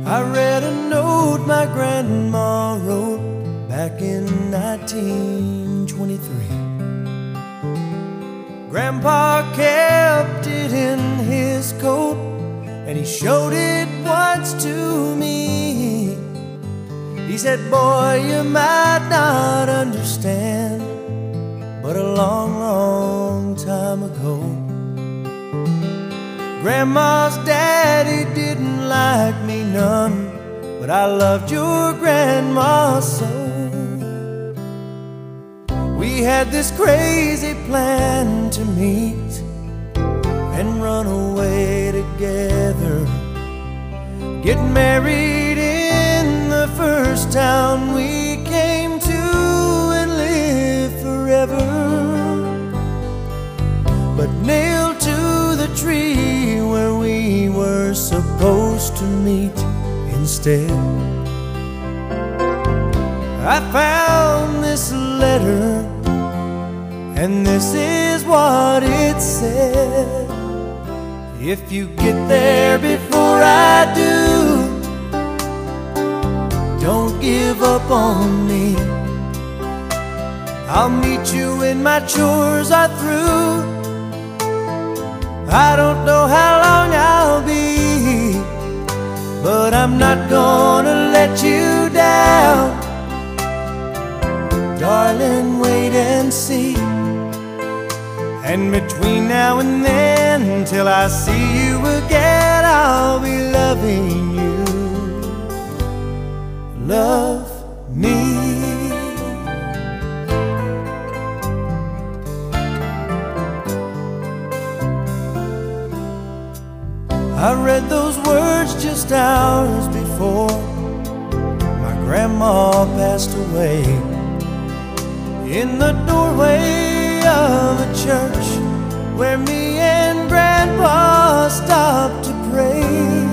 I read a note my grandma wrote back in 1923. Grandpa kept it in his coat, and he showed it once to me. He said, "Boy, you might not understand, but a long, long time ago, Grandma's daddy didn't like me none, but I loved your grandma so. We had this crazy plan to meet and run away together, get married in the first town we came to, and live forever. But nailed to the tree where we were supposed to meet instead, I found this letter, and this is what it said. If you get there before I do, don't give up on me. I'll meet you when my chores are through. I don't know how long I'll be, but I'm not gonna let you down. Darling, wait and see. And between now and then, till I see you again, I'll be loving you. Love me. I read those words just hours before my grandma passed away, in the doorway of a church where me and Grandpa stopped to pray.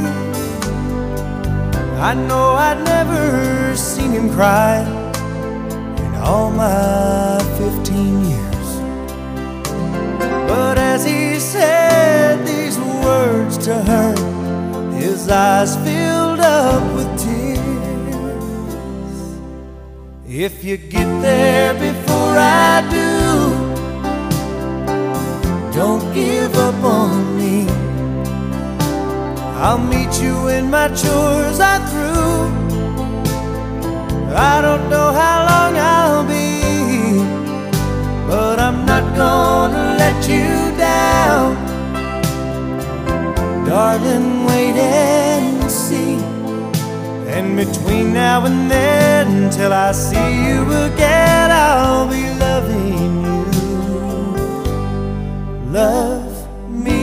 I know I'd never seen him cry in all my 15 years, but as he said these words to her, his eyes filled up with tears. If you get there before I do, don't give up on me. I'll meet you when my chores are through. I don't know how long I'll be, but I'm not gonna let you down. Darling, wait and see. And between now and then, till I see you again, I'll be loving you. Love me.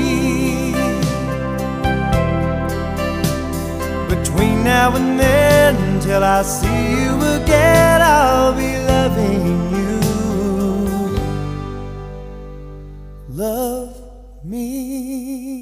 Between now and then, till I see you again, I'll be loving you. Love me.